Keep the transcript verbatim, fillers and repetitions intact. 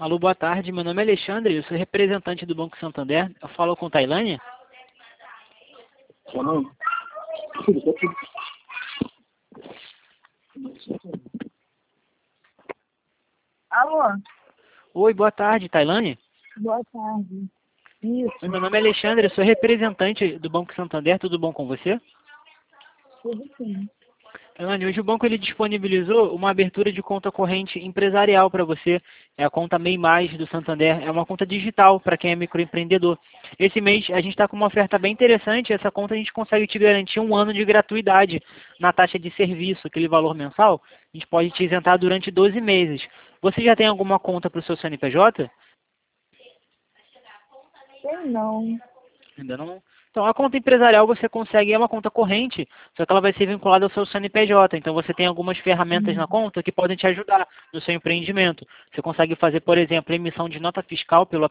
Alô, boa tarde. Meu nome é Alexandre, eu sou representante do Banco Santander. Eu falo com Tailândia? Não. Alô? Oi, boa tarde, Tailândia. Boa tarde. Isso, Meu nome é Alexandre, eu sou representante do Banco Santander. Tudo bom com você? tudo sim. Tailândia, hoje o banco ele disponibilizou uma abertura de conta corrente empresarial para você. É a conta MEI Mais do Santander. É uma conta digital para quem é microempreendedor. Esse mês a gente está com uma oferta bem interessante. Essa conta a gente consegue te garantir um ano de gratuidade na taxa de serviço, aquele valor mensal. A gente pode te isentar durante doze meses. Você já tem alguma conta para o seu C N P J? Tem não. Ainda não? Então, a conta empresarial você consegue, é uma conta corrente, só que ela vai ser vinculada ao seu C N P J. Então, você tem algumas ferramentas na conta que podem te ajudar no seu empreendimento. Você consegue fazer, por exemplo, emissão de nota fiscal pelo